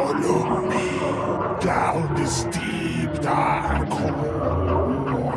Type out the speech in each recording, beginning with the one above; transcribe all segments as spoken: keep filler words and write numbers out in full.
Follow me down this deep, dark hole.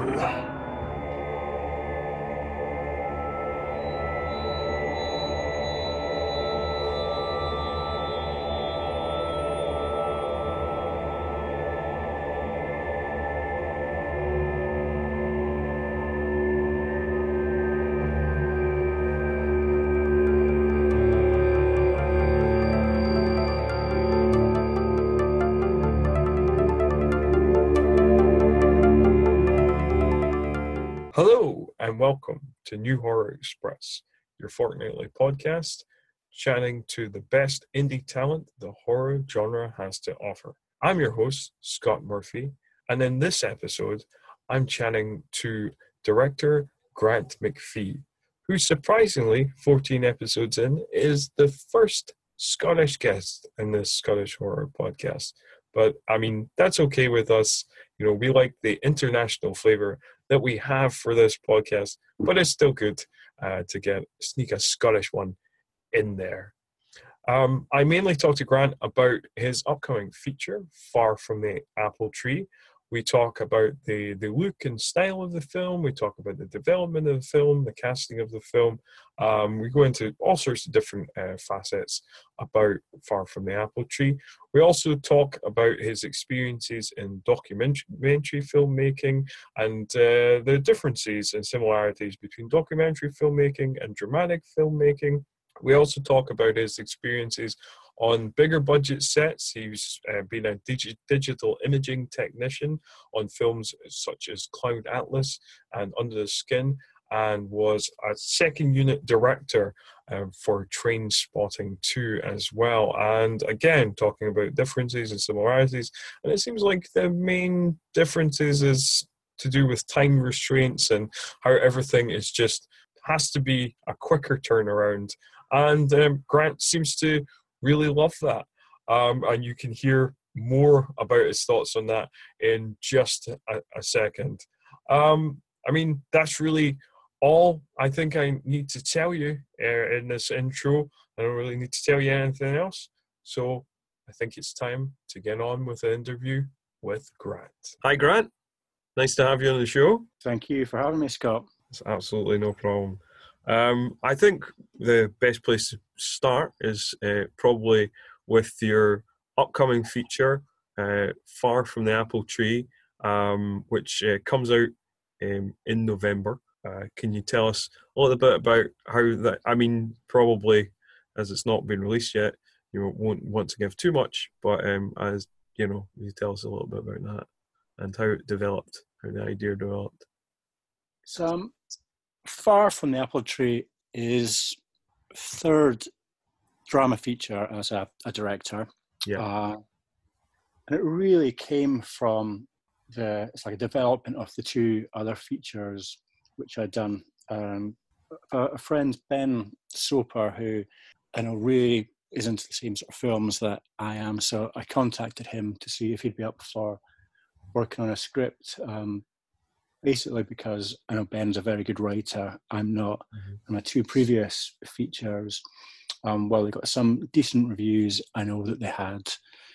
Hello and welcome to New Horror Express, your fortnightly podcast chatting to the best indie talent the horror genre has to offer. I'm your host, Scott Murphy, and in this episode, I'm chatting to director Grant McPhee, who surprisingly, fourteen episodes in, is the first Scottish guest in this Scottish horror podcast. But, I mean, that's okay with us. You know, we like the international flavor that we have for this podcast, but it's still good uh, to get sneak a Scottish one in there. Um, I mainly talk to Grant about his upcoming feature, Far From the Apple Tree. We talk about the, the look and style of the film. We talk about the development of the film, the casting of the film. Um, we go into all sorts of different uh, facets about Far From the Apple Tree. We also talk about his experiences in documentary filmmaking and uh, the differences and similarities between documentary filmmaking and dramatic filmmaking. We also talk about his experiences on bigger budget sets. He's uh, been a digi- digital imaging technician on films such as Cloud Atlas and Under the Skin, and was a second unit director uh, for Train Spotting two as well. And again, talking about differences and similarities. And it seems like the main differences is to do with time restraints and how everything is just has to be a quicker turnaround. And um, Grant seems to really love that. Um, and you can hear more about his thoughts on that in just a, a second. Um, I mean, that's really all I think I need to tell you uh, in this intro. I don't really need to tell you anything else. So I think it's time to get on with the interview with Grant. Hi, Grant. Nice to have you on the show. Thank you for having me, Scott. It's absolutely no problem. Um, I think the best place to start is uh, probably with your upcoming feature, uh, Far From the Apple Tree, um, which uh, comes out um, in November. Uh, can you tell us a little bit about how that, I mean, probably as it's not been released yet, you won't want to give too much, but um, as you know, you tell us a little bit about that and how it developed, how the idea developed. So, um, Far From the Apple Tree is third drama feature as a, a director. Yeah. Uh, and it really came from the, it's like a development of the two other features which I'd done. Um, a, a friend, Ben Soper, who I know really is into the same sort of films that I am. So I contacted him to see if he'd be up for working on a script. Um, Basically because I know Ben's a very good writer. I'm not. Mm-hmm. And my two previous features, um, well, they got some decent reviews. I know that they had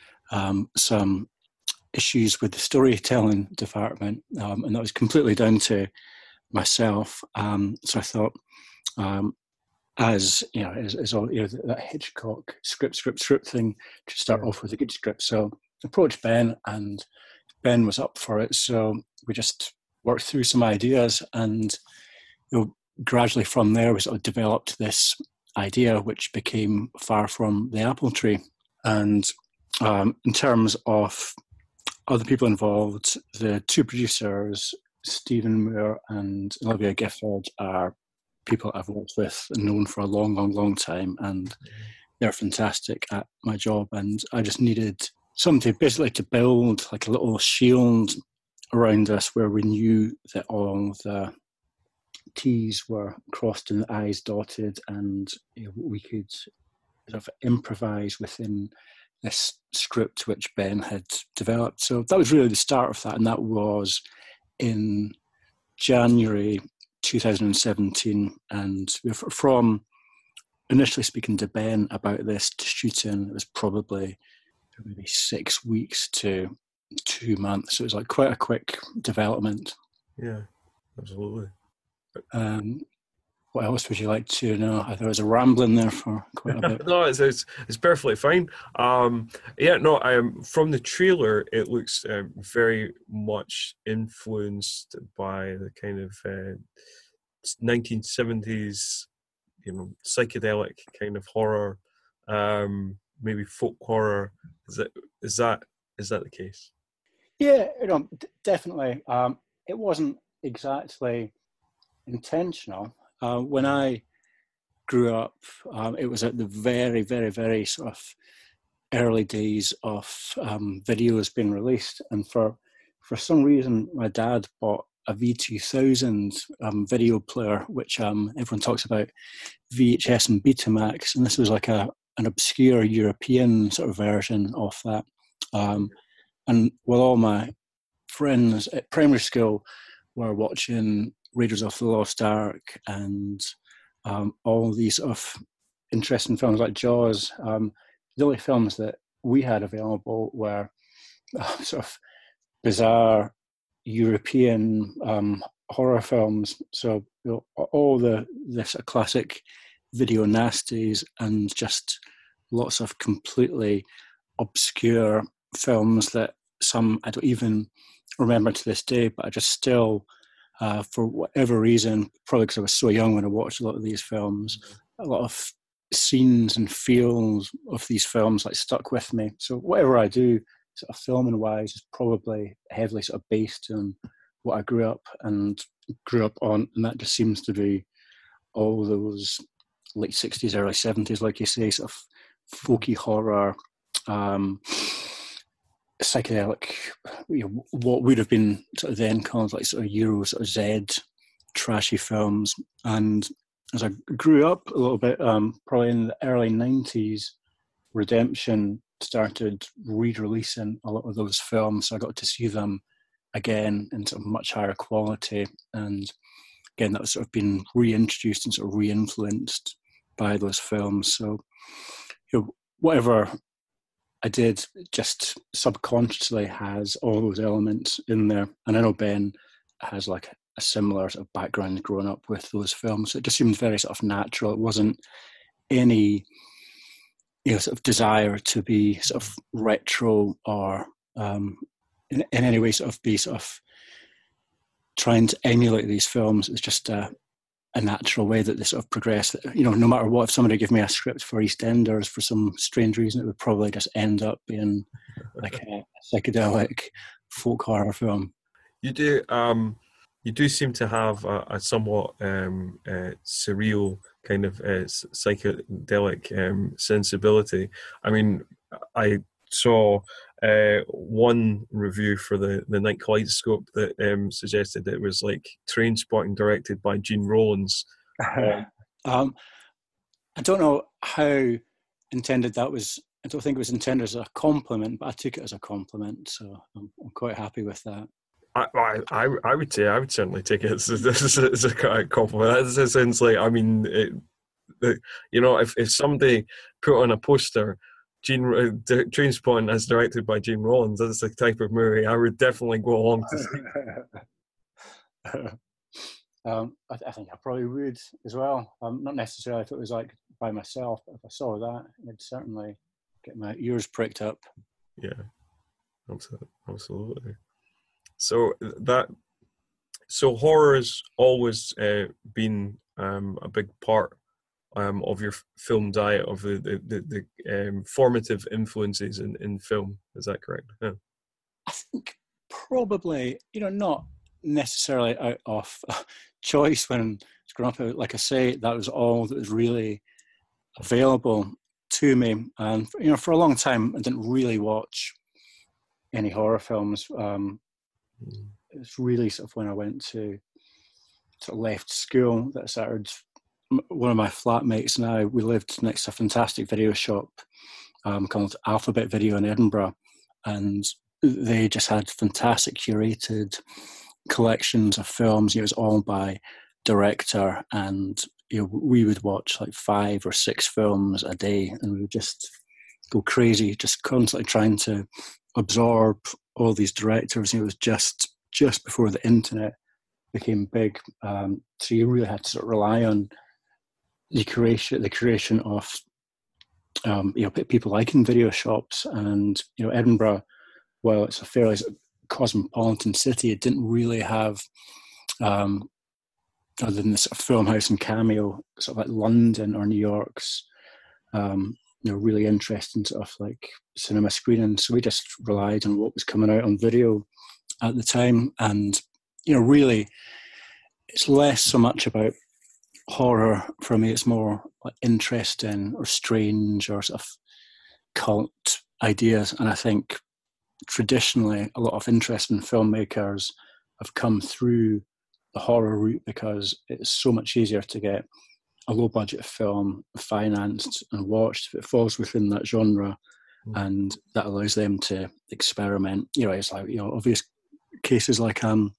um, some issues with the storytelling department, um, and that was completely down to myself. Um, so I thought, um, as you know, as, as all you know, that Hitchcock script, script, script thing, to start yeah. off with a good script. So I approached Ben, and Ben was up for it. So we just worked through some ideas, and you know, gradually from there we sort of developed this idea which became Far From the Apple Tree. And um, in terms of other people involved, the two producers, Stephen Moore and Olivia Gifford, are people I've worked with and known for a long, long, long time, and they're fantastic at my job. And I just needed something basically to build like a little shield around us where we knew that all the T's were crossed and the I's dotted, and you know, we could sort of improvise within this script which Ben had developed. So that was really the start of that, and that was in January two thousand seventeen. And from initially speaking to Ben about this to shooting, it was probably maybe six weeks to two months. So it was like quite a quick development. Yeah, absolutely. Um, what else would you like to know? I thought I was rambling there for quite a bit. No, it's, it's it's perfectly fine. Um, yeah, no, um, from the trailer, it looks um, very much influenced by the kind of uh, nineteen seventies, you know, psychedelic kind of horror, um, maybe folk horror. Is that is that is that the case? Yeah, you know, d- definitely. Um, it wasn't exactly intentional. Uh, when I grew up, um, it was at the very, very, very sort of early days of um, videos being released, and for for some reason, my dad bought a V two thousand um, video player, which um, everyone talks about V H S and Betamax, and this was like a an obscure European sort of version of that. Um, and while all my friends at primary school were watching Raiders of the Lost Ark and um, all these sort of interesting films like Jaws, um, the only films that we had available were uh, sort of bizarre European um, horror films. So you know, all the, the sort of classic video nasties and just lots of completely obscure films that some I don't even remember to this day, but I just still, uh, for whatever reason, probably because I was so young when I watched a lot of these films, a lot of scenes and feels of these films like stuck with me. So whatever I do, sort of filming wise, is probably heavily sort of based on what I grew up and grew up on, and that just seems to be all those late sixties, early seventies, like you say, sort of folky horror, um, psychedelic, you know, what would have been sort of then called like sort of Euro sort of Z trashy films. And as I grew up a little bit, um, probably in the early nineties, Redemption started re-releasing a lot of those films, so I got to see them again in sort of much higher quality. And again, that was sort of been reintroduced and sort of re-influenced by those films. So, you know, whatever I did just subconsciously has all those elements in there. And I know Ben has like a similar sort of background growing up with those films. So it just seemed very sort of natural. It wasn't any, you know, sort of desire to be sort of retro or um, in, in any way sort of be sort of trying to emulate these films. It's just a, a natural way that they sort of progress. You know, no matter what, if somebody gave me a script for EastEnders for some strange reason, it would probably just end up being like a psychedelic folk horror film. You do, um, you do seem to have a, a somewhat um, uh, surreal kind of uh, psychedelic um, sensibility. I mean, I saw uh, one review for the, the Night Kaleidoscope that um, suggested that it was like Trainspotting directed by Gene Rollins. Uh, um, I don't know how intended that was. I don't think it was intended as a compliment, but I took it as a compliment, so I'm, I'm quite happy with that. I, I I would say I would certainly take it as, as, as a compliment. That sounds like, I mean, it, it, you know, if, if somebody put on a poster, Gene uh, Trainspotting as directed by Gene Rollins, that's the type of movie I would definitely go along to see. um, I, I think I probably would as well. Um, not necessarily if it was like by myself, but if I saw that, I'd certainly get my ears pricked up. Yeah, absolutely. So that, so horror has always uh, been um, a big part um, of your film diet, of the the, the, the um, formative influences in, in film. Is that correct? Yeah. I think probably, you know, not necessarily out of choice when I was growing up. Like I say, that was all that was really available to me. And, you know, for a long time, I didn't really watch any horror films. Um, It's really sort of when I went to sort of left school that I started. One of my flatmates and I, we lived next to a fantastic video shop um, called Alphabet Video in Edinburgh, and they just had fantastic curated collections of films. It was all by director, and you know, we would watch like five or six films a day, and we would just go crazy, just constantly trying to absorb all these directors. You know, it was just just before the internet became big, um, so you really had to sort of rely on the creation, the creation of um, you know, people liking video shops. And you know, Edinburgh, while it's a fairly cosmopolitan city, it didn't really have, um, other than the sort of Filmhouse and Cameo, sort of like London or New York's, um, you know, really interesting sort of like cinema screening. So we just relied on what was coming out on video at the time. And, you know, really, it's less so much about horror for me. It's more like interesting or strange or sort of cult ideas. And I think traditionally a lot of interesting filmmakers have come through the horror route because it's so much easier to get a low budget film financed and watched if it falls within that genre, mm. and that allows them to experiment. You know, it's like, you know, obvious cases like um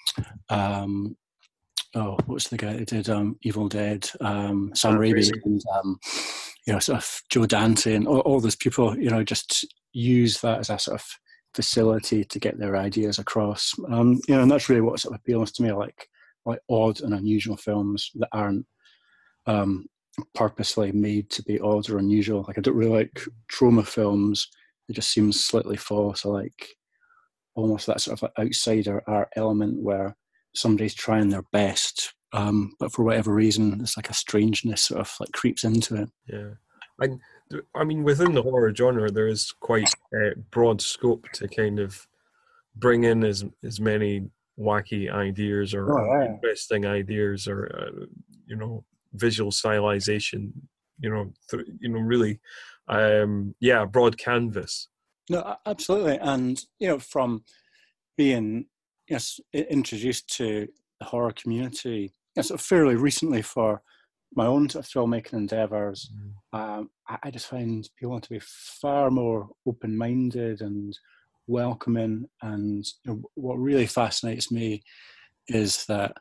um oh what's the guy that did um Evil Dead, um Sam Raimi, and um you know, sort of Joe Dante and all, all those people, you know, just use that as a sort of facility to get their ideas across. Um, you know, and that's really what sort of appeals to me, like like odd and unusual films that aren't um, purposely made to be odd or unusual. Like I don't really like trauma films. It just seems slightly false. I like almost that sort of like outsider art element where somebody's trying their best, um, but for whatever reason, it's like a strangeness sort of like creeps into it. Yeah. I, I mean, within the horror genre, there is quite a broad scope to kind of bring in as as many wacky ideas or oh, yeah. interesting ideas or uh, you know, visual stylization. You know, th- you know, really, um, yeah, broad canvas. No, absolutely, and you know, from being yes introduced to the horror community, you know, sort of fairly recently for my own sort of filmmaking endeavours, mm. um, I, I just find people to be far more open-minded and welcoming. And you know, what really fascinates me is that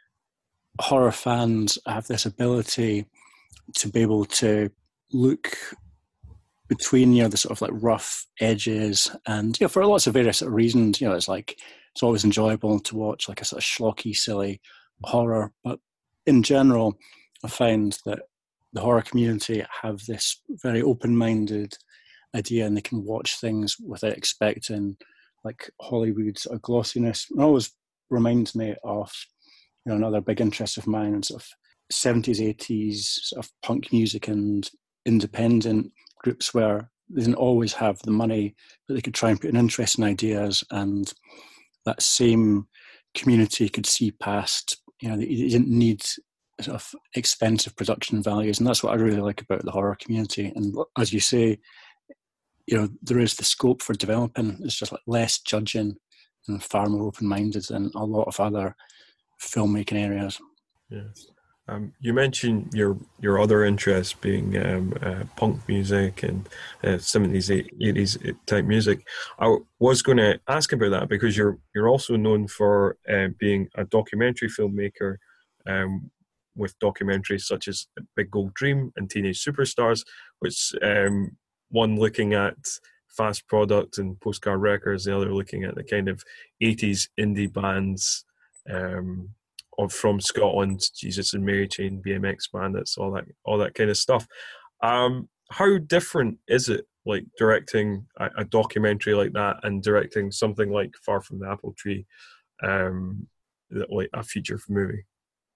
horror fans have this ability to be able to look between, you know, the sort of like rough edges, and you know, for lots of various sort of reasons, you know, it's like it's always enjoyable to watch like a sort of schlocky, silly horror. But in general, I find that the horror community have this very open-minded idea, and they can watch things without expecting like Hollywood sort of glossiness. It always reminds me of, you know, another big interest of mine in sort of seventies, eighties sort of punk music and independent groups where they didn't always have the money, but they could try and put in interesting ideas, and that same community could see past, you know, they didn't need sort of expensive production values. And that's what I really like about the horror community. And as you say, you know, there is the scope for developing. It's just like less judging and far more open-minded than a lot of other filmmaking areas. Yeah. Um, you mentioned your your other interests being um, uh, punk music and uh, seventies, eighties type music. I was going to ask about that because you're you're also known for uh, being a documentary filmmaker, um, with documentaries such as Big Gold Dream and Teenage Superstars, which um, one looking at Fast Product and Postcard Records, the other looking at the kind of eighties indie bands. Um, Of from Scotland, Jesus and Mary Chain, B M X Bandits, all that, all that kind of stuff. Um, how different is it, like directing a, a documentary like that and directing something like Far from the Apple Tree, um, like a feature movie?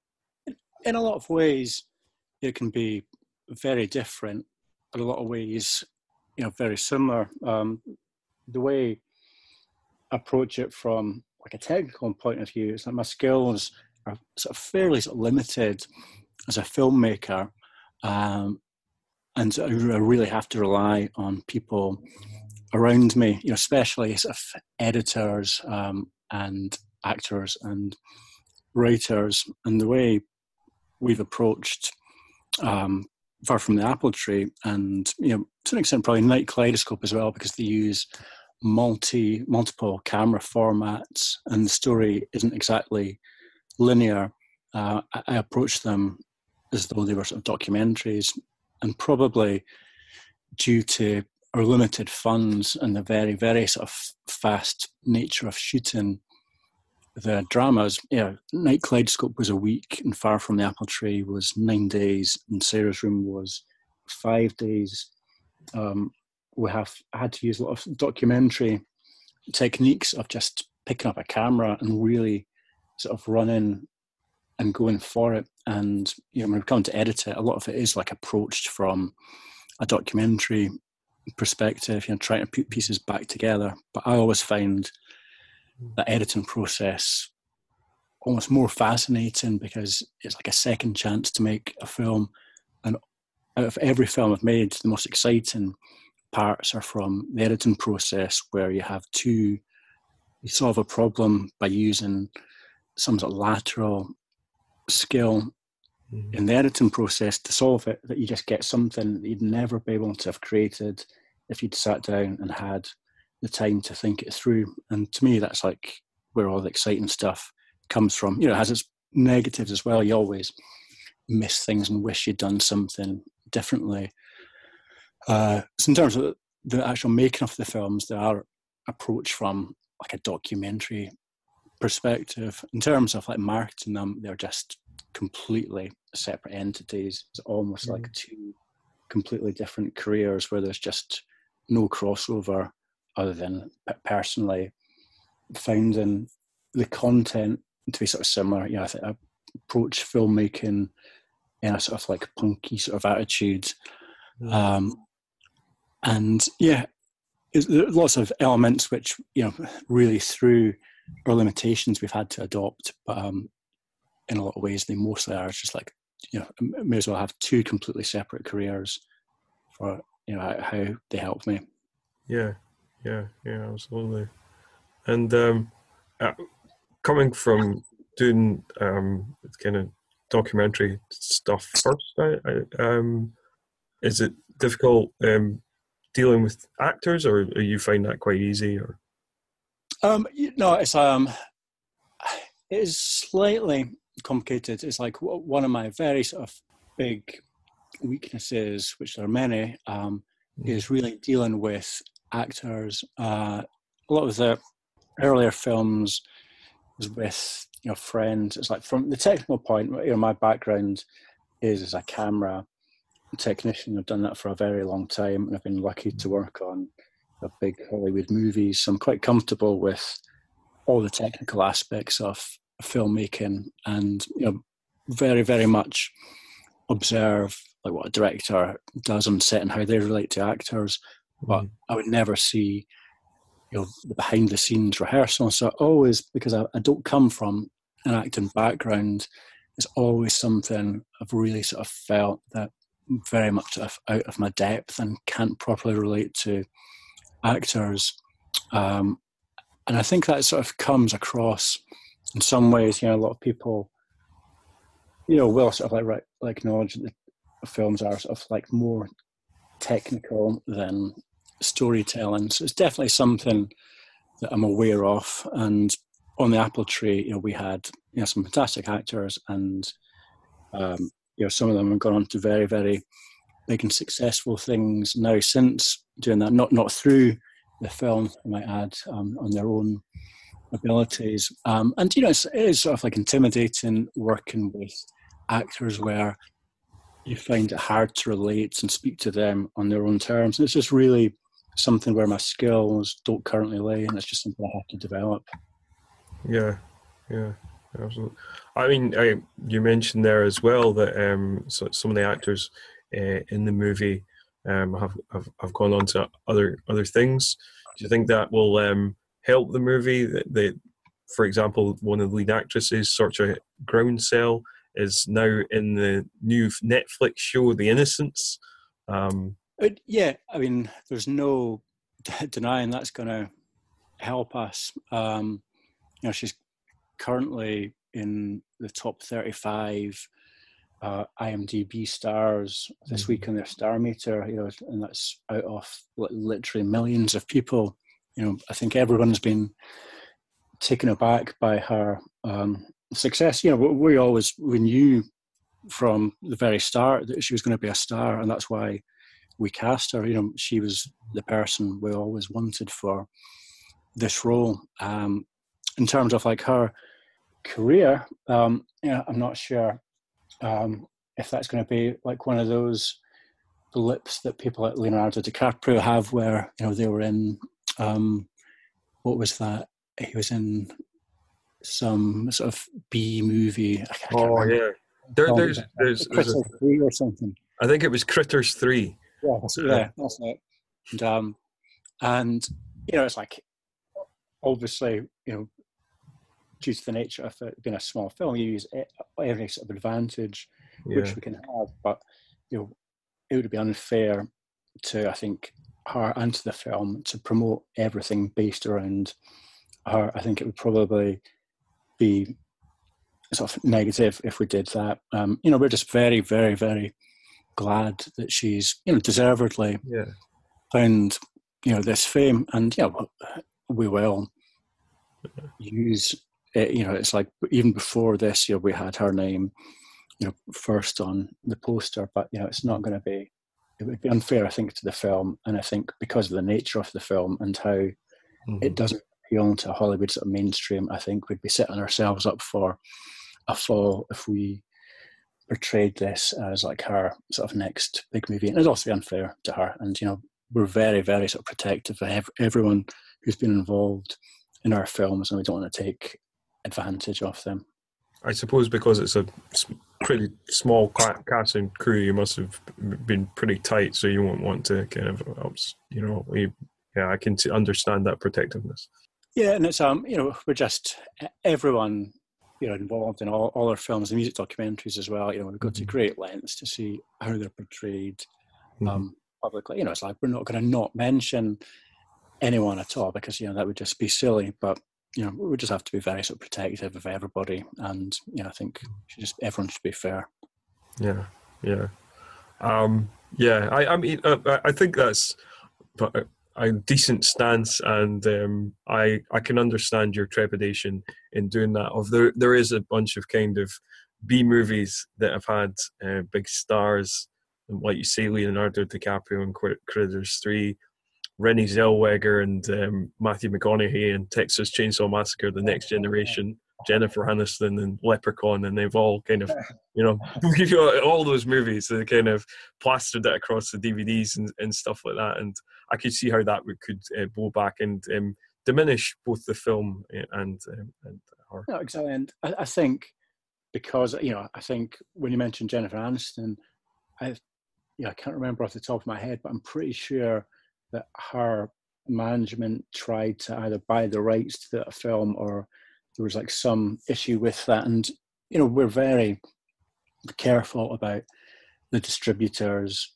In a lot of ways, it can be very different, but a lot of ways, you know, very similar. Um, the way I approach it from like a technical point of view is that my skills are sort of fairly sort of limited as a filmmaker, um, and I really have to rely on people around me, you know, especially sort of editors um, and actors and writers. And the way we've approached um, Far from the Apple Tree, and you know, to an extent probably Night Kaleidoscope as well, because they use multi multiple camera formats, and the story isn't exactly linear. Uh, I, I approached them as though they were sort of documentaries, and probably due to our limited funds and the very, very sort of fast nature of shooting the dramas, yeah, Night Kaleidoscope was a week, and Far From the Apple Tree was nine days, and Sarah's Room was five days. Um, we have had to use a lot of documentary techniques of just picking up a camera and really sort of running and going for it. And you know, when we come to edit it, a lot of it is like approached from a documentary perspective, you know, trying to put pieces back together. But I always find the editing process almost more fascinating because it's like a second chance to make a film. And out of every film I've made, the most exciting parts are from the editing process, where you have two, you solve a problem by using some sort of lateral skill mm-hmm. in the editing process to solve it, that you just get something that you'd never be able to have created if you'd sat down and had the time to think it through. And to me, that's like where all the exciting stuff comes from. You know, it has its negatives as well. You always miss things and wish you'd done something differently. Uh, so in terms of the actual making of the films, they are approached from like a documentary perspective. In terms of like marketing them, they're just completely separate entities. It's almost mm-hmm. like two completely different careers where there's just no crossover, other than personally finding the content to be sort of similar. You know, I think I approach filmmaking in a sort of like punky sort of attitude. Mm. Um, and yeah, there's lots of elements which, you know, really through our limitations we've had to adopt. But um, in a lot of ways, they mostly are just like, you know, I may as well have two completely separate careers for, you know, how they help me. Yeah. Yeah, yeah, absolutely. And um, uh, coming from doing um, kind of documentary stuff first, I, I, um, is it difficult um, dealing with actors, or, or you find that quite easy? Or um, you know, it's um, it is slightly complicated. It's like one of my very sort of big weaknesses, which there are many, um, mm. is really dealing with actors. Uh, a lot of the earlier films was with, you know, friends. It's like from the technical point, you know, my background is as a camera technician. I've done that for a very long time, and I've been lucky to work on a big Hollywood movies. So I'm quite comfortable with all the technical aspects of filmmaking, and, you know, very, very much observe like what a director does on set and how they relate to actors. But I would never see, you know, the behind the scenes rehearsal. So always, because I, I don't come from an acting background, it's always something I've really sort of felt that I'm very much sort of out of my depth and can't properly relate to actors. Um, and I think that sort of comes across in some ways. You know, a lot of people, you know, will sort of like, like acknowledge that the films are sort of like more technical than storytelling. So it's definitely something that I'm aware of. And on the Apple Tree, you know, we had, you know, some fantastic actors, and um, you know, some of them have gone on to very, very big and successful things now since doing that. Not not through the film, I might add, um, on their own abilities. Um, and you know, it's, it is sort of like intimidating working with actors where you find it hard to relate and speak to them on their own terms. And it's just really something where my skills don't currently lay, and it's just something I have to develop. Yeah, yeah, absolutely. I mean, I, you mentioned there as well that um, so some of the actors uh, in the movie um, have, have have gone on to other other things. Do you think that will um, help the movie? That, that, for example, one of the lead actresses, Saoirse Groundsell, is now in the new Netflix show The Innocents. Um, But yeah, I mean, there's no denying that's going to help us. Um, you know, she's currently in the top thirty-five uh, IMDb stars this mm-hmm. week on their Star Meter. You know, and that's out of literally millions of people. You know, I think everyone's been taken aback by her um, success. You know, we always we knew from the very start that she was going to be a star, and that's why we cast her. You know, she was the person we always wanted for this role. Um, in terms of like her career, um, yeah, I'm not sure um, if that's going to be like one of those blips that people like Leonardo DiCaprio have, where you know they were in um, what was that? He was in some sort of B movie. I can't Oh remember. yeah, there, there's there's, there's a, Critters three or something. I think it was Critters three. Yeah, that's, yeah, that's it. And, um, and you know, it's like obviously, you know, due to the nature of it being a small film, you use every sort of advantage Yeah. which we can have, but you know, it would be unfair to, I think, her and to the film to promote everything based around her. I think it would probably be sort of negative if we did that. Um, you know, we're just very, very, very glad that she's, you know, deservedly Yeah. found, you know, this fame, and you know, we will use it. You know, it's like even before this, you know, we had her name, you know, first on the poster, but you know, it's not going to be. It would be unfair, I think, to the film, and I think because of the nature of the film and how mm-hmm. it doesn't appeal to Hollywood sort of mainstream, I think we'd be setting ourselves up for a fall if we portrayed this as like her sort of next big movie. And it's also unfair to her. And you know, we're very, very sort of protective of ev- everyone who's been involved in our films, and we don't want to take advantage of them. I suppose because it's a pretty small cast and crew, you must have been pretty tight, so you won't want to kind of, you know, we, yeah, I can understand that protectiveness. Yeah, and it's um, you know, we're just everyone, you know, involved in all, all our films and music documentaries as well. You know, we've got mm-hmm. to great lengths to see how they're portrayed mm-hmm. um, publicly. You know, it's like we're not going to not mention anyone at all because you know that would just be silly, but. You know, we just have to be very sort of protective of everybody, and you know, I think just everyone should be fair. Yeah, yeah, um, yeah. I, I mean, uh, I think that's a, a decent stance, and um, I, I can understand your trepidation in doing that. Of there, there is a bunch of kind of B movies that have had uh, big stars, like you say, Leonardo DiCaprio in Critters three. Renée Zellweger and um, Matthew McConaughey and Texas Chainsaw Massacre, The Next Generation, Jennifer Aniston and Leprechaun, and they've all kind of, you know, all those movies, they kind of plastered it across the D V Ds and, and stuff like that. And I could see how that would, could uh, blow back and um, diminish both the film and um, and her. No, exactly. And I, I think because, you know, I think when you mentioned Jennifer Aniston, I, yeah, I can't remember off the top of my head, but I'm pretty sure that her management tried to either buy the rights to the film or there was like some issue with that. And, you know, we're very careful about the distributors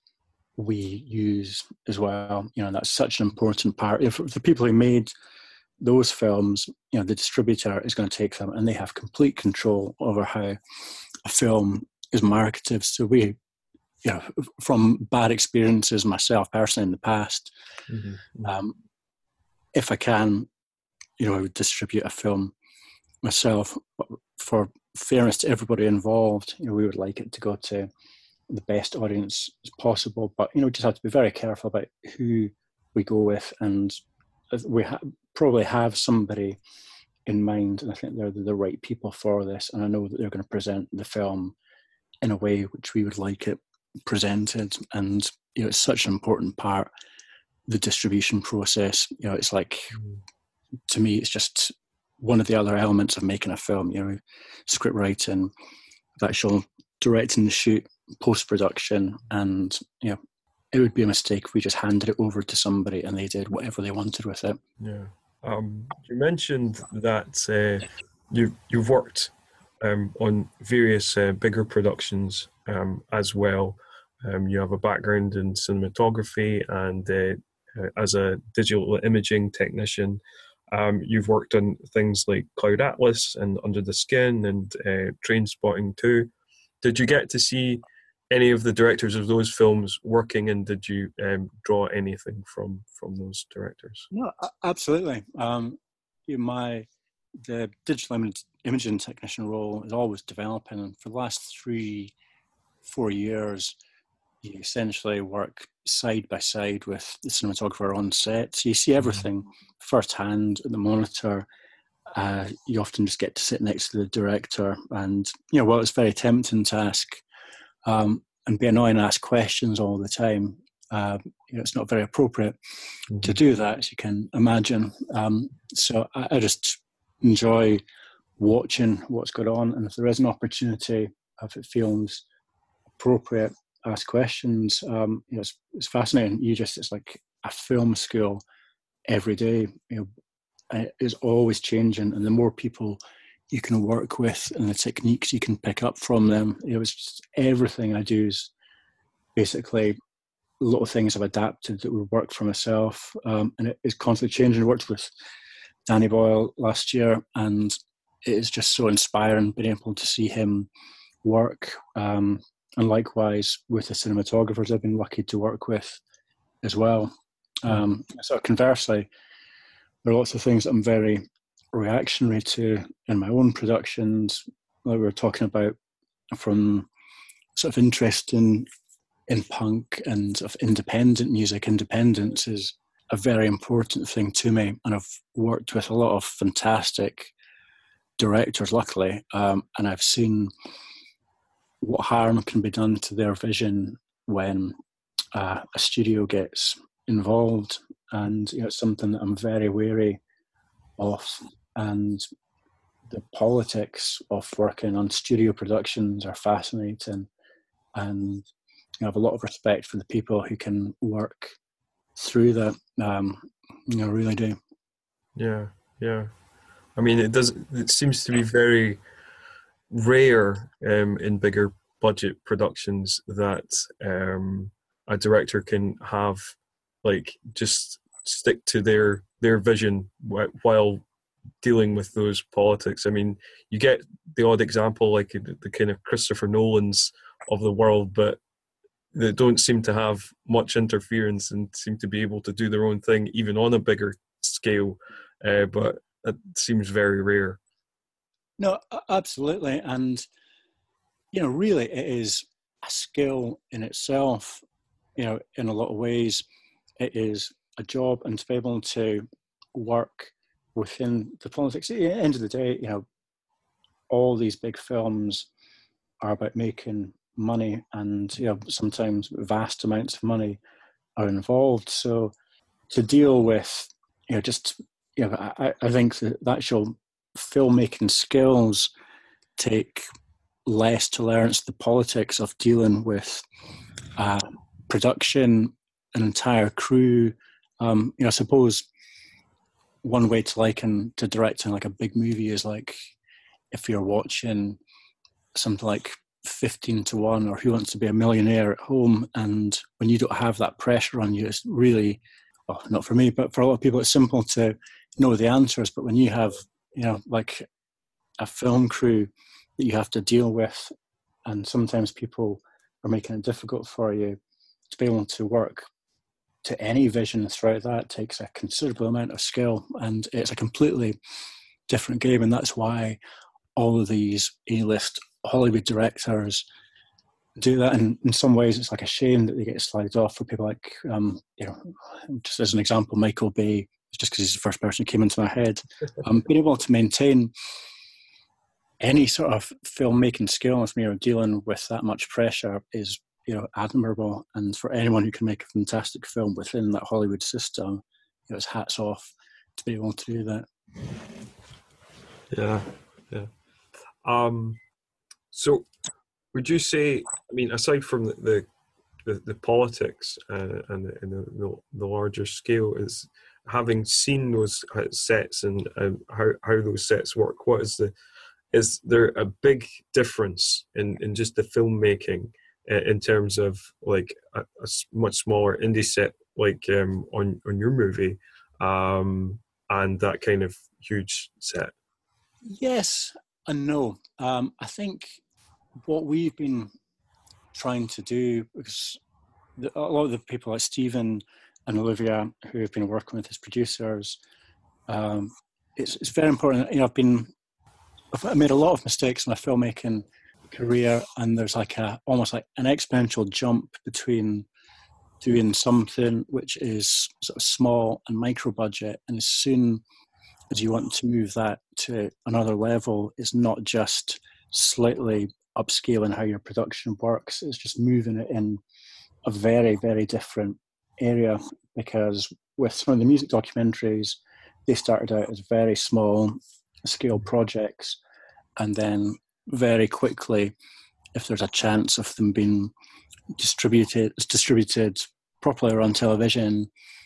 we use as well. You know, that's such an important part. If the people who made those films, you know, the distributor is going to take them and they have complete control over how a film is marketed. So we, you know, from bad experiences myself personally in the past, mm-hmm. um, if I can, you know, I would distribute a film myself. But for fairness to everybody involved, you know, we would like it to go to the best audience as possible. But, you know, we just have to be very careful about who we go with. And we ha- probably have somebody in mind, and I think they're the right people for this. And I know that they're going to present the film in a way which we would like it presented. And you know, it's such an important part, the distribution process. You know, it's like, to me, it's just one of the other elements of making a film. You know, script writing, the actual directing the shoot, post-production, and you know, it would be a mistake if we just handed it over to somebody and they did whatever they wanted with it. Yeah. Um, you mentioned that uh, you you've worked um, on various uh, bigger productions um, as well. Um, you have a background in cinematography and uh, uh, as a digital imaging technician. Um, you've worked on things like Cloud Atlas and Under the Skin and uh, Trainspotting two. Did you get to see any of the directors of those films working, and did you um, draw anything from from those directors? No, absolutely. Um, you know, my the digital image, imaging technician role is always developing, and for the last three, four years, you essentially work side by side with the cinematographer on set. So you see everything firsthand at the monitor. Uh, you often just get to sit next to the director, and you know, while it's very tempting to ask um, and be annoying and ask questions all the time, uh, you know, it's not very appropriate mm-hmm. to do that, as you can imagine. Um, so I, I just enjoy watching what's going on, and if there is an opportunity, if it feels appropriate, ask questions. Um, you know, it's, it's fascinating. You just, it's like a film school every day. You know, and it is always changing, and the more people you can work with and the techniques you can pick up from them, you know, it's just everything I do is basically a lot of things I've adapted that would work for myself, um, and it is constantly changing. I worked with Danny Boyle last year, and it is just so inspiring being able to see him work, um, and likewise with the cinematographers I've been lucky to work with as well. Um, so conversely, there are lots of things that I'm very reactionary to in my own productions, like we were talking about, from sort of interest in, in punk and sort of independent music. Independence is a very important thing to me, and I've worked with a lot of fantastic directors, luckily, um, and I've seen what harm can be done to their vision when uh, a studio gets involved. And you know, it's something that I'm very wary of. And the politics of working on studio productions are fascinating. And I have a lot of respect for the people who can work through that. Um, you know, really do. Yeah, yeah. I mean, it does. It seems to be very rare um, in bigger budget productions that um, a director can have, like, just stick to their their vision while dealing with those politics. I mean, you get the odd example, like the kind of Christopher Nolans of the world, but they don't seem to have much interference and seem to be able to do their own thing, even on a bigger scale. Uh, but it seems very rare. No, absolutely. And, you know, really it is a skill in itself. You know, in a lot of ways, it is a job, and to be able to work within the politics. At the end of the day, you know, all these big films are about making money, and, you know, sometimes vast amounts of money are involved. So to deal with, you know, just, you know, I, I think that the actual filmmaking skills take less to learn. It's the politics of dealing with uh, production, an entire crew. Um, you know, I suppose one way to liken to directing like a big movie is like if you're watching something like fifteen to one or Who Wants to Be a Millionaire at home, and when you don't have that pressure on you, it's really, well, not for me, but for a lot of people, it's simple to know the answers. But when you have, you know, like a film crew that you have to deal with, and sometimes people are making it difficult for you, to be able to work to any vision throughout that takes a considerable amount of skill, and it's a completely different game. And that's why all of these A-list Hollywood directors do that. And in some ways, it's like a shame that they get slagged off for people like, um, you know, just as an example, Michael Bay, just because he's the first person who came into my head. Um, being able to maintain any sort of filmmaking skills when you're dealing with that much pressure is, you know, admirable. And for anyone who can make a fantastic film within that Hollywood system, you know, it's hats off to be able to do that. Yeah, yeah. Um, so would you say, I mean, aside from the the, the, the politics uh, and, the, and the, the larger scale, is having seen those sets and um, how, how those sets work, what is the, is there a big difference in, in just the filmmaking uh, in terms of like a, a much smaller indie set like um, on, on your movie um, and that kind of huge set? Yes and no. Um, I think what we've been trying to do, because the, a lot of the people like Stephen and Olivia who have been working with as producers, um, it's, it's very important. You know, I've been, I've made a lot of mistakes in my filmmaking career, and there's like a almost like an exponential jump between doing something which is sort of small and micro budget, and as soon as you want to move that to another level, it's not just slightly upscaling how your production works, it's just moving it in a very, very different area. Because with some of the music documentaries, they started out as very small scale projects, and then very quickly, if there's a chance of them being distributed distributed properly around television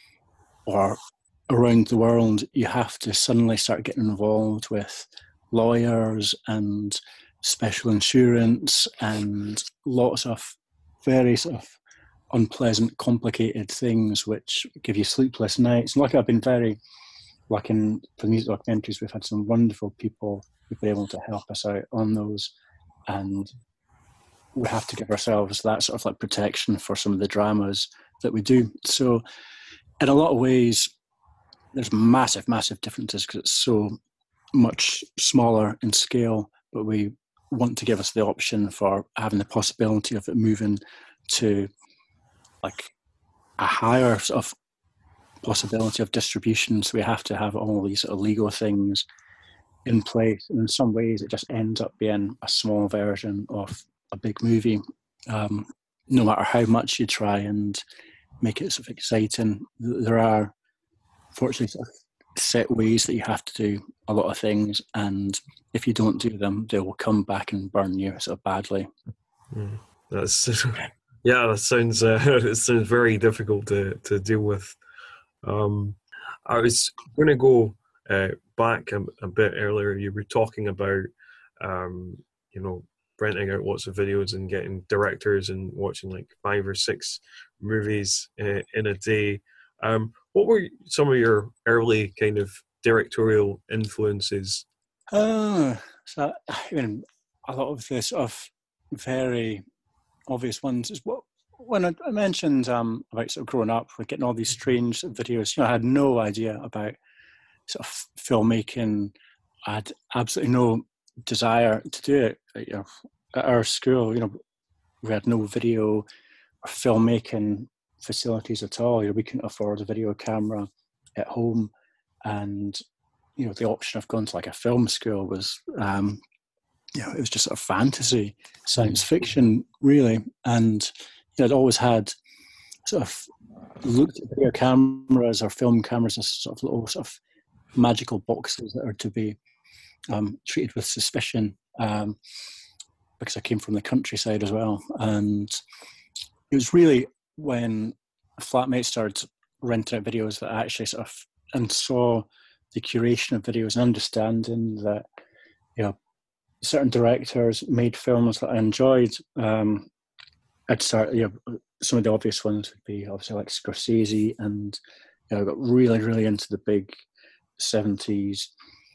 or around the world, you have to suddenly start getting involved with lawyers and special insurance and lots of very sort of unpleasant, complicated things which give you sleepless nights. And like I've been very lucky in for music documentaries, we've had some wonderful people who've been able to help us out on those, and we have to give ourselves that sort of like protection for some of the dramas that we do. So in a lot of ways, there's massive, massive differences because it's so much smaller in scale, but we want to give us the option for having the possibility of it moving to like a higher sort of possibility of distribution. So we have to have all these sort of legal things in place. And in some ways, it just ends up being a small version of a big movie. Um, no matter how much you try and make it sort of exciting, there are fortunately sort of set ways that you have to do a lot of things, and if you don't do them, they will come back and burn you sort of badly. Mm, that's yeah, that sounds uh, it sounds very difficult to to deal with. Um, I was going to go uh, back a, a bit earlier. You were talking about um, you know, renting out lots of videos and getting directors and watching like five or six movies uh, in a day. Um, what were some of your early kind of directorial influences? Uh, so I mean, a lot of the sort of very obvious ones is what when I, I mentioned um, about sort of growing up with getting all these strange videos. You know, I had no idea about sort of filmmaking. I had absolutely no desire to do it. You know, at our school, you know, we had no video or filmmaking facilities at all. You know, we couldn't afford a video camera at home, and you know, the option of going to like a film school was, um, you know, it was just sort of fantasy, science fiction, really. And you know, I'd always had sort of looked at video cameras or film cameras as sort of little sort of magical boxes that are to be um, treated with suspicion, um, because I came from the countryside as well. And it was really when flatmates started renting out videos that I actually sort of and saw the curation of videos and understanding that, you know, certain directors made films that I enjoyed. Um, I'd start, you know, some of the obvious ones would be obviously like Scorsese, and you know, I got really, really into the big seventies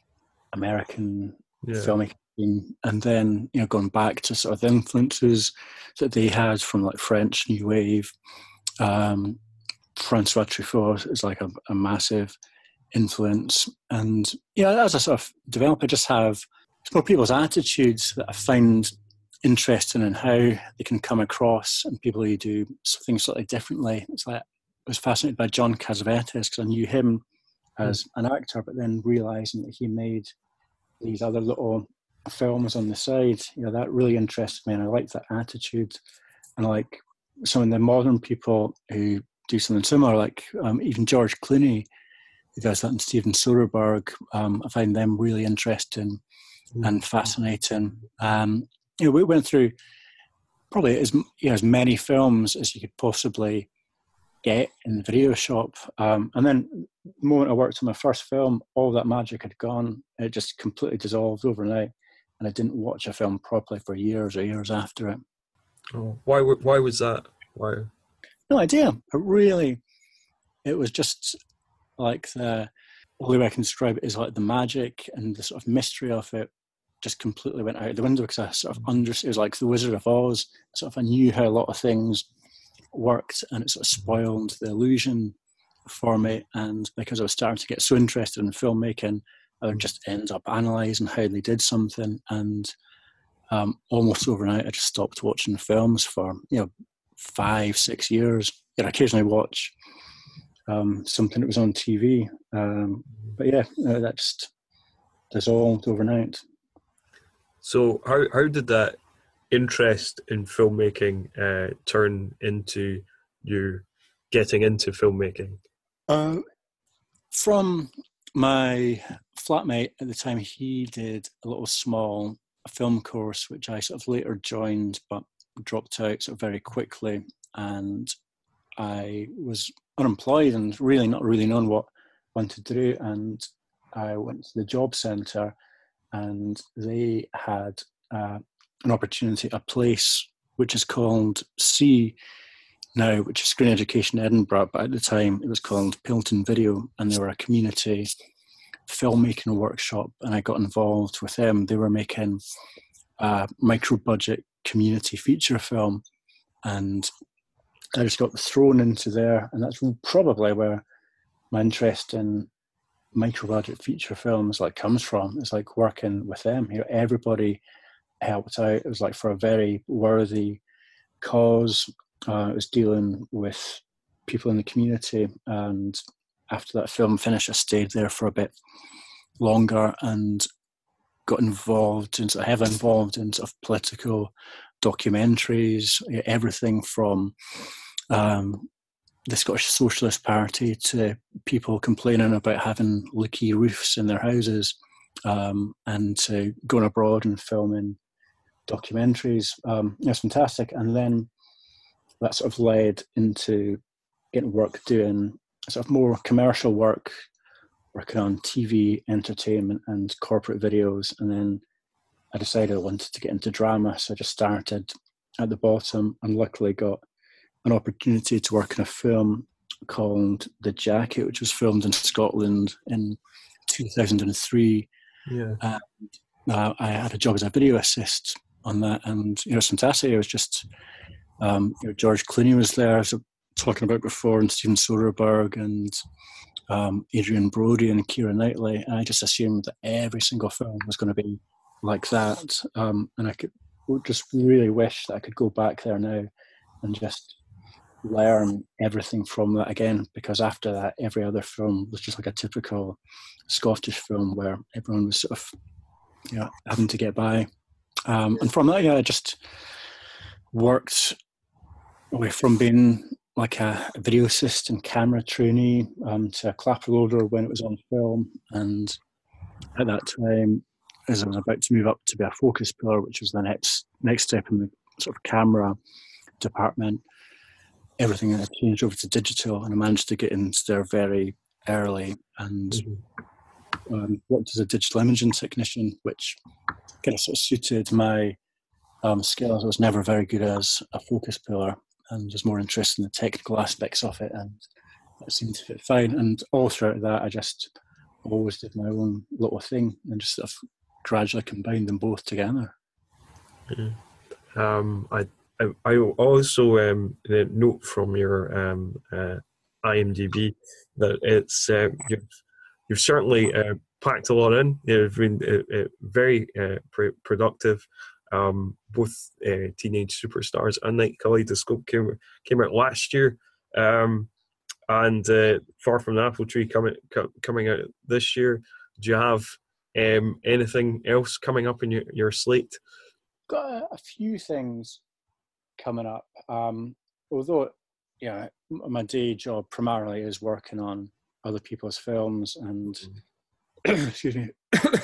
American yeah. filmmaking. And then, you know, going back to sort of the influences that they had from like French New Wave, um, Francois Truffaut is like a, a massive influence. And, you know, as I sort of develop, I just have more people's attitudes that I find interesting in how they can come across, and people who do things slightly differently. It's like, I was fascinated by John Cassavetes because I knew him as an actor, but then realising that he made these other little films on the side, you know, that really interested me, and I liked that attitude. And like some of the modern people who do something similar, like um, even George Clooney, who does that, and Steven Soderbergh, um, I find them really interesting mm-hmm. and fascinating. Um, you know, we went through probably as, you know, as many films as you could possibly get in the video shop. Um, and then the moment I worked on my first film, all that magic had gone. It just completely dissolved overnight. And I didn't watch a film properly for years or years after it. Oh, why? Why was that? Why? No idea. It really, it was just like the only way I can describe it is like the magic and the sort of mystery of it just completely went out the window, because I sort of understood. It was like the Wizard of Oz. Sort of I knew how a lot of things worked, and it sort of spoiled the illusion for me. And because I was starting to get so interested in filmmaking, I would just end up analysing how they did something, and um, almost overnight, I just stopped watching films for, you know, five, six years. I'd occasionally watch um, something that was on T V. Um, but yeah, uh, that just dissolved overnight. So how how did that interest in filmmaking uh, turn into you getting into filmmaking? Uh, from my flatmate at the time, he did a little small film course, which I sort of later joined, but dropped out sort of very quickly. And I was unemployed and really not really knowing what I wanted to do. And I went to the job centre, and they had uh, an opportunity, a place which is called C now, which is Screen Education Edinburgh, but at the time it was called Pilton Video, and they were a community filmmaking workshop, and I got involved with them. They were making a micro-budget community feature film, and I just got thrown into there, and that's probably where my interest in micro-budget feature films like comes from. It's like working with them. You know, everybody helped out. It was like for a very worthy cause. Uh, it was dealing with people in the community, and after that film finished, I stayed there for a bit longer and got involved in sort of heavily involved in sort of political documentaries, everything from um, the Scottish Socialist Party to people complaining about having leaky roofs in their houses, um, and to going abroad and filming documentaries. Um, it was fantastic. And then that sort of led into getting work doing sort of more commercial work, working on T V, entertainment and corporate videos. And then I decided I wanted to get into drama. So I just started at the bottom and luckily got an opportunity to work in a film called The Jacket, which was filmed in Scotland in two thousand three. Yeah. And uh, I had a job as a video assist on that, and you know, it was fantastic. It was just, um, you know, George Clooney was there, as I was talking about before, and Steven Soderbergh and um, Adrian Brody and Keira Knightley. And I just assumed that every single film was going to be like that, um, and I could just really wish that I could go back there now and just learn everything from that again, because after that every other film was just like a typical Scottish film where everyone was sort of, you know, having to get by, um, and from that, yeah, I just worked away from being like a video assistant camera trainee um, to a clapper loader when it was on film. And at that time, as I was about to move up to be a focus puller, which was the next next step in the sort of camera department, everything had changed over to digital, and I managed to get into there very early and mm-hmm. um, worked as a digital imaging technician, which kind of sort of suited my um, skills. I was never very good as a focus puller and was more interested in the technical aspects of it, and that seemed to fit fine. And all throughout that, I just always did my own little thing and just sort of gradually combined them both together. Mm-hmm. Um, I I also um, note from your um, uh, IMDb that it's uh, you've, you've certainly uh, packed a lot in. You've been uh, uh, very uh, pr- productive. Um, both uh, Teenage Superstars and Night Kaleidoscope came came out last year, um, and uh, Far From the Apple Tree coming coming out this year. Do you have um, anything else coming up in your, your slate? Got a, a few things coming up. Um, although, yeah, my day job primarily is working on other people's films, and mm. excuse me,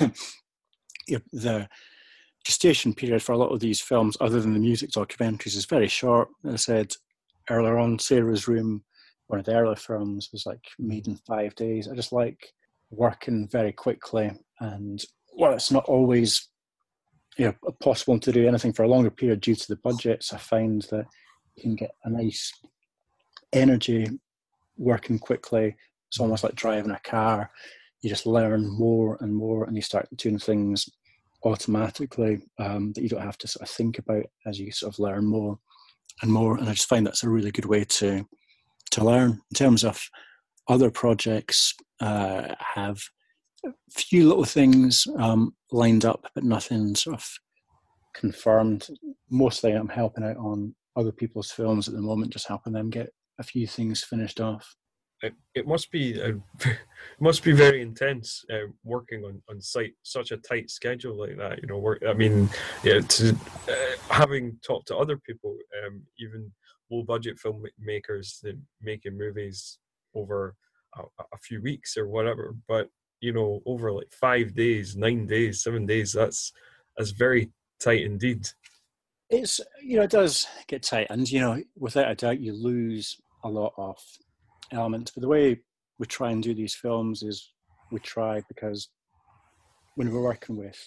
yeah, the gestation period for a lot of these films, other than the music documentaries, is very short. As I said earlier on, Sarah's Room, one of the earlier films, was like made in five days. I just like working very quickly, and well, it's not always, you know, possible to do anything for a longer period due to the budgets. I find that you can get a nice energy working quickly. It's almost like driving a car. You just learn more and more, and you start doing things automatically um, that you don't have to sort of think about as you sort of learn more and more. And I just find that's a really good way to to learn. In terms of other projects, uh, have a few little things um, lined up, but nothing sort of confirmed. Mostly I'm helping out on other people's films at the moment, just helping them get a few things finished off. It, it must be a, it must be very intense uh, working on, on site, such a tight schedule like that. You know, work, I mean, yeah, to, uh, having talked to other people, um, even low budget filmmakers that making movies over a, a few weeks or whatever, but you know, over like five days, nine days, seven days, that's that's very tight indeed. It's, you know, it does get tight, and you know, without a doubt, you lose a lot of elements. But the way we try and do these films is we try, because when we're working with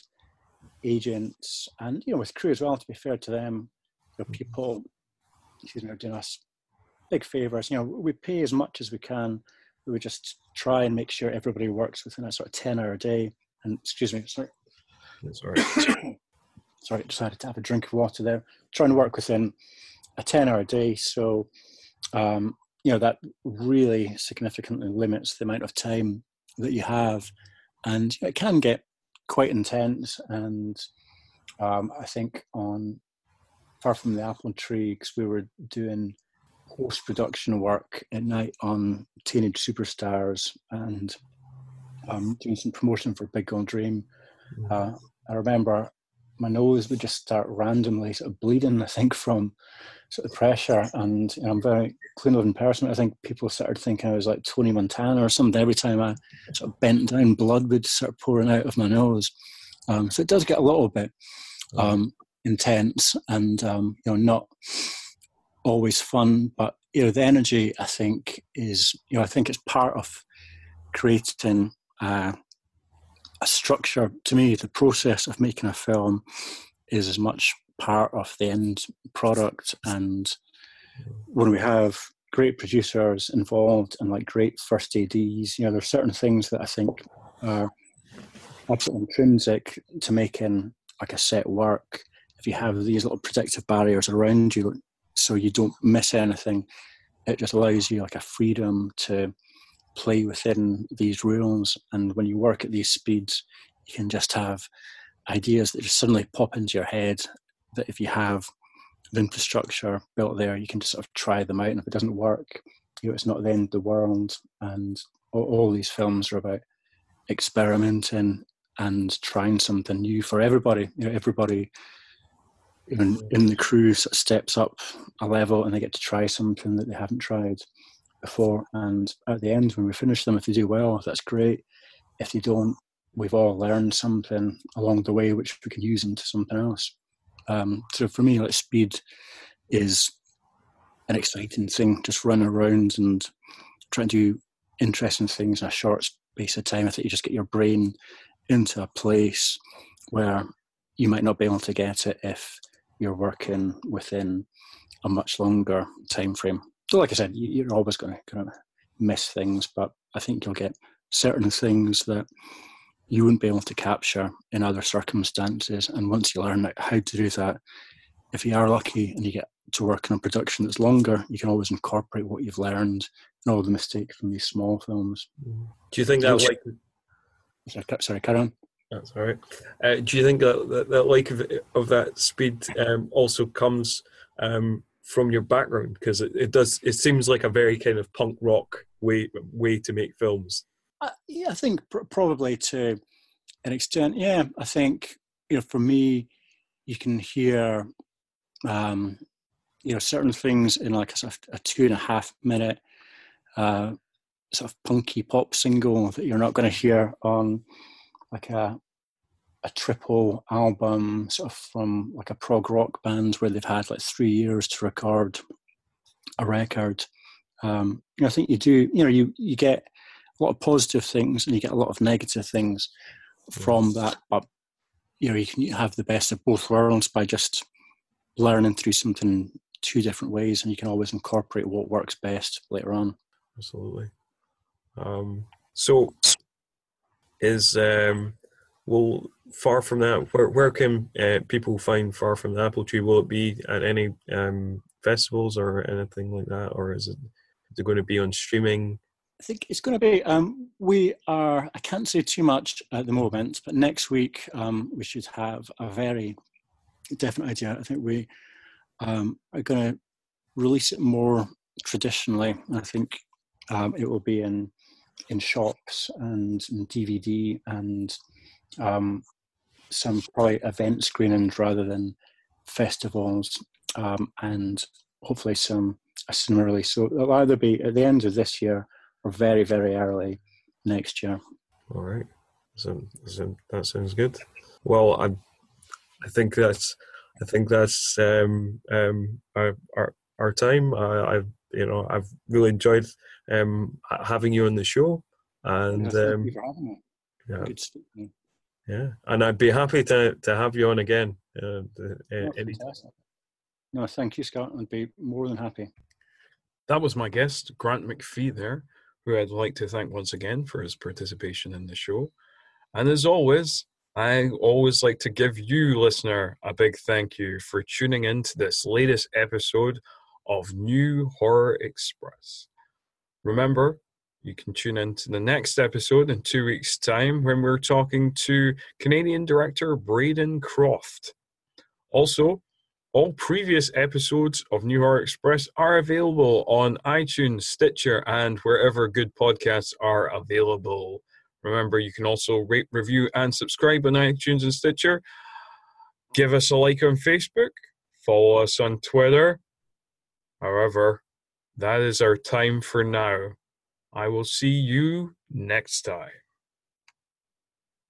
agents and, you know, with crew as well, to be fair to them, you know, people, excuse me, are doing us big favours. You know, we pay as much as we can. We would just try and make sure everybody works within a sort of ten hour day. And excuse me, sorry. That's all right. Sorry, decided to have a drink of water there. Trying to work within a ten hour day. So, um, you know, that really significantly limits the amount of time that you have. And it can get quite intense. And um, I think on Far From the Apple Tree, because we were doing post-production work at night on Teenage Superstars and um, doing some promotion for Big Gold Dream. Uh, I remember my nose would just start randomly sort of bleeding, I think, from sort of pressure. And you know, I'm very clean-living person. I think people started thinking I was like Tony Montana or something. Every time I sort of bent down, blood would start pouring out of my nose. Um, so it does get a little bit um, intense and, um, you know, not always fun. But, you know, the energy, I think, is, you know, I think it's part of creating uh, a structure. To me, the process of making a film is as much part of the end product. And when we have great producers involved and like great first A Ds, you know, there's certain things that I think are absolutely intrinsic to making like a set work. If you have these little protective barriers around you so you don't miss anything, it just allows you like a freedom to play within these rules. And when you work at these speeds, you can just have ideas that just suddenly pop into your head that if you have the infrastructure built there, you can just sort of try them out. And if it doesn't work, you know, it's not the end of the world. And all, all these films are about experimenting and trying something new for everybody. You know, everybody even in the crew sort of steps up a level and they get to try something that they haven't tried before. And at the end, when we finish them, if they do well, that's great. If they don't, we've all learned something along the way which we can use into something else. Um, so for me, like, speed is an exciting thing, just running around and trying to do interesting things in a short space of time. I think you just get your brain into a place where you might not be able to get it if you're working within a much longer time frame. So like I said, you're always going to kind of miss things, but I think you'll get certain things that you wouldn't be able to capture in other circumstances. And once you learn how to do that, if you are lucky and you get to work in a production that's longer, you can always incorporate what you've learned and all the mistakes from these small films. Do you think that like... Sorry, sorry, carry on. That's all right. Uh, do you think that that, that like of, of that speed um, also comes um, from your background? Because it, it does. It seems like a very kind of punk rock way way to make films. Uh, yeah, I think pr- probably to an extent. Yeah, I think, you know, for me, you can hear, um, you know, certain things in like a sort of a two and a half minute uh, sort of punky pop single that you're not going to hear on like a a triple album sort of from like a prog rock band where they've had like three years to record a record. Um, you know, I think you do, you know, you, you get a lot of positive things and you get a lot of negative things from that, but you know, you can have the best of both worlds by just learning through something two different ways, and you can always incorporate what works best later on. Absolutely. Um, so is, um, well, Far From That, where, where can uh, people find Far From the Apple Tree? Will it be at any um, festivals or anything like that? Or is it, is it going to be on streaming? I think it's going to be, um, we are, I can't say too much at the moment, but next week um, we should have a very definite idea. I think we um, are going to release it more traditionally. I think um, it will be in in shops and in D V D and um, some probably event screenings rather than festivals, um, and hopefully some a cinema release. So it'll either be at the end of this year or very, very early next year. All right. So, so that sounds good. Well, I I think that's I think that's um, um, our, our our time. I, I've you know I've really enjoyed um, having you on the show, and Yeah, thank um, you for having me. yeah, Good speaking. yeah, and I'd be happy to, to have you on again. Uh, the, uh, Oh, any fantastic. No, thank you, Scott. I'd be more than happy. That was my guest, Grant McPhee, there, who I'd like to thank once again for his participation in the show. And as always, I always like to give you, listener, a big thank you for tuning in to this latest episode of New Horror Express. Remember, you can tune in to the next episode in two weeks' time when we're talking to Canadian director Braden Croft. Also, all previous episodes of New Horror Express are available on iTunes, Stitcher, and wherever good podcasts are available. Remember, you can also rate, review, and subscribe on iTunes and Stitcher. Give us a like on Facebook. Follow us on Twitter. However, that is our time for now. I will see you next time.